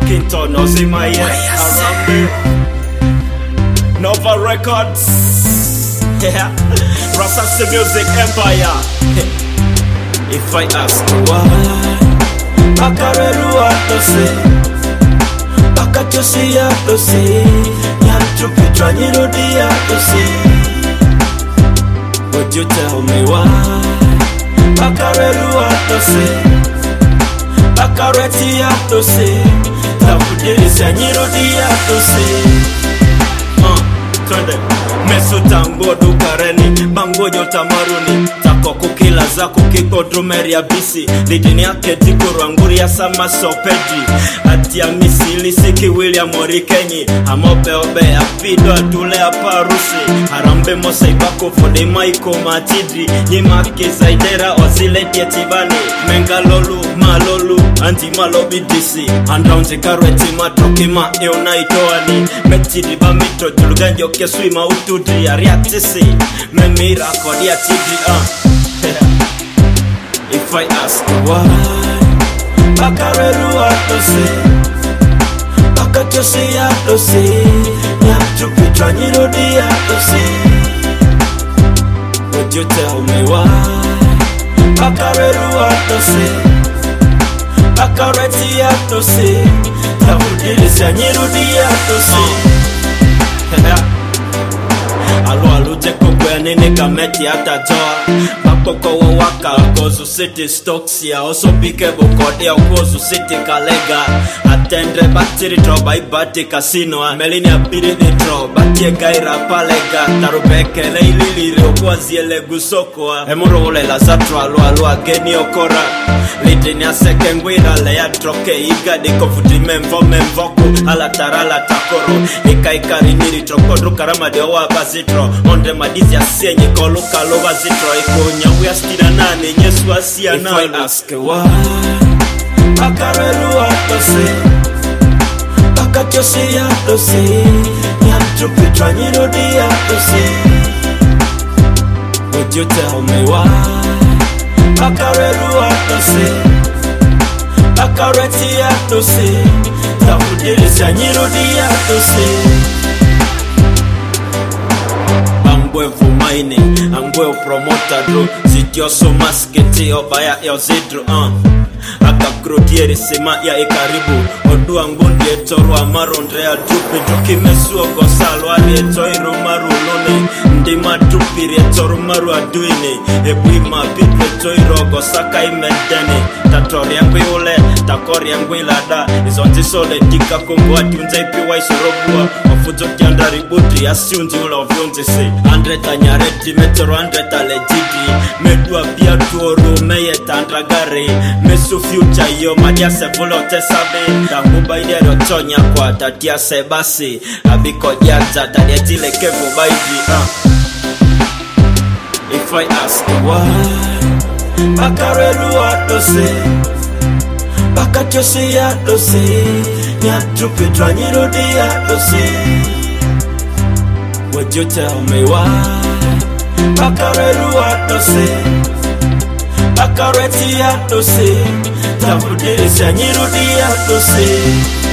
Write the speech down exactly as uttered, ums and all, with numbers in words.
Kinto knows in my ear. Arambe Nova Records. Yeah, Rasasi Music Empire. If I ask why, Bakareru atose, Bakatosi atose, Nyantu Pitra Nyirudi atose. Would you tell me why? Bakareru atose, Bakareti atose, Tapudiri Nyirudi atose. Twende Mesu tango dukareni Bango nyota maruni Tako kukila zako kiko drumeri ya bisi Lidini yake tiku rwanguri ya sama sopedi Ati ya misili siki William Orikenyi Hamope obe ya pido atule ya parusi Harambe mosa ibako fode maiko matidri Nyima kizaidera ozile dietibani Mengalolu malolu anti malobi disi Andraunzi karweti matroki ma eona itoani Metidi ba mitro juluganjo kesui mautudri ya riatisi Memira kodi ya tidri uh. If I ask why Bakareru atose Bakatosi atose Nyantu Pitra Nyirudi atose. Would you tell me why Bakareru atose Bakareti atose Tapudiri Nyirudi atose. Alo alo jeko kwe nene kameti hata toa Bakoko wa waka Kozu city stocks ya Oso pike bukode ya Kozu city kalega Atendre batiri tro Baibati kasino Melini ya biri ni tro Batie gaira palega Tarubeke leilili Kwa ziele gusoko Emuro ule la zatro alo alo ageni okora Lidini ya seke ngwira Le ya troke iga Diko futi memvo memvoku Ala tarala takoro Ika ikari niri trokodru karama de owa bazitro Onde madizi ya senye koluka lova zitro Iko nyawu ya skina nane nyesu asia nane. If I ask why Bakareru atose Bakatosi atose Nyantu Pitra Nyirudi atose. Would you tell me why Bakareru atose Bakareti atose Tapudiri Nyirudi atose. Angwevu mining, angwevu promoter dro Zidioso masketi obaya ya zidro uh. Akakrodieri sema ya ikaribu Odu angundi etoru amarondre ya dupi Duki mesu ogosalo ali etoiru maru lone Ndima dupiri etoru maru aduine Ebuima pipe etoiru ogosaka imedene Tatori yangu yule, takori yangu ilada Izonti sole dika kongo ati unza ipiwa isurobua Wafuzo tianda ributi asiunzi ula ovyunzi si Andreta nyareti metero andreta legidi Medua pia tuoru meye tandragari Mesu future yo madia se vulo tesabe Tanguba ile rotonya kwa tatia sebasi Abiko diaza tadietile kevo baidi uh. If I ask why Bakareru atose Bakatosi atose Nyantu Pitra Nyirudi atose. Would you tell me why Bakareru atose Bakareti atose Tapudiri Nyirudi atose.